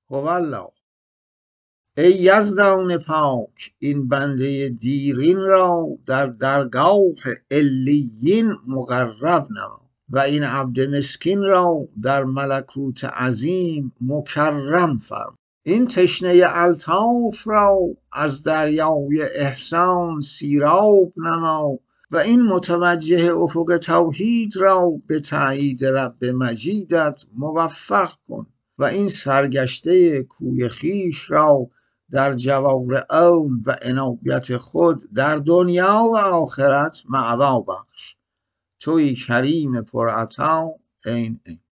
هوالله. ای یزدان پاک، این بنده دیرین را در درگاه علیین مقرب نما و این عبد مسکین را در ملکوت عظیم مکرم فرما. این تشنه الطاف را از دریای احسان سیراب نما و این متوجه افق توحید را به تأیید رب مجیدت موفق کن و این سرگشته کوی خویش را در جواهر عون و عنایت خود در دنیا و آخرت مأوا بخش. تویی کریم پرعطا عین